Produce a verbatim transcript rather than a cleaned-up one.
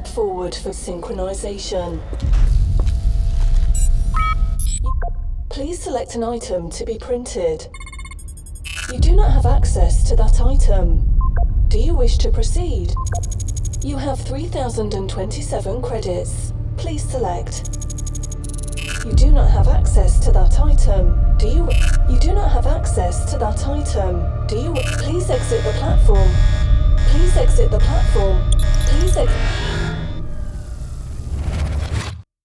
Step forward for synchronization. Please select an item to be printed. You do not have access to that item. Do you wish to proceed? You have three thousand twenty-seven credits. Please select. You do not have access to that item. Do you? You do not have access to that item. Do you? Please exit the platform. Please exit the platform. Please exit.